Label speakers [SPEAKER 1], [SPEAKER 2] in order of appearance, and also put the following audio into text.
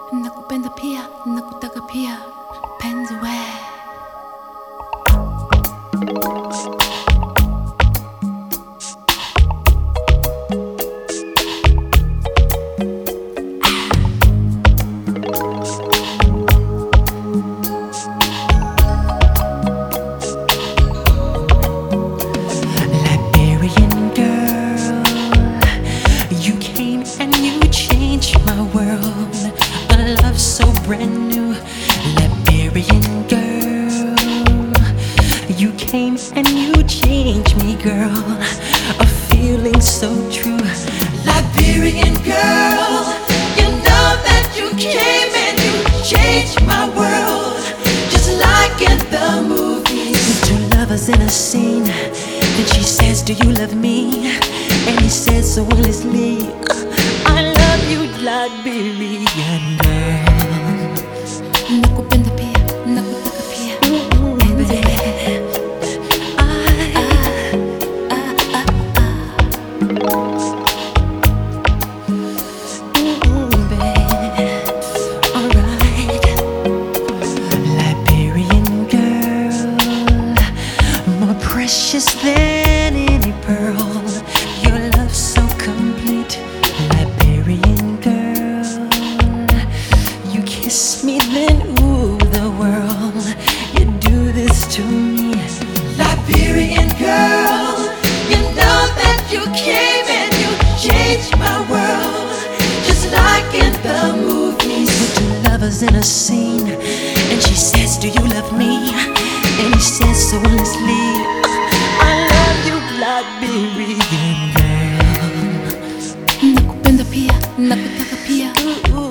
[SPEAKER 1] nakupenda pia, nakutaka pia, penzi we.
[SPEAKER 2] Liberian girl, you came and you changed my world. A love so brand new. Liberian girl, you came and you changed me, girl. A feeling so true. Liberian girl, you know that you came and you changed my world, just like in the movies. Two lovers in a scene, then she says, do you love me? And he says so honestly, I love you, Liberian girl.
[SPEAKER 1] Nakupenda pia, nakutaka pia, penzi we.
[SPEAKER 2] Precious than any pearl, your love so complete. Liberian girl, you kiss me then ooh the world, you do this to me. Liberian girl, you know that you came and you changed my world, just like in the movies. With two lovers in a scene, and she says, do you love me? And he says so honestly, I love you, Liberian girl.
[SPEAKER 1] Nakupenda pia, nakutaka pia.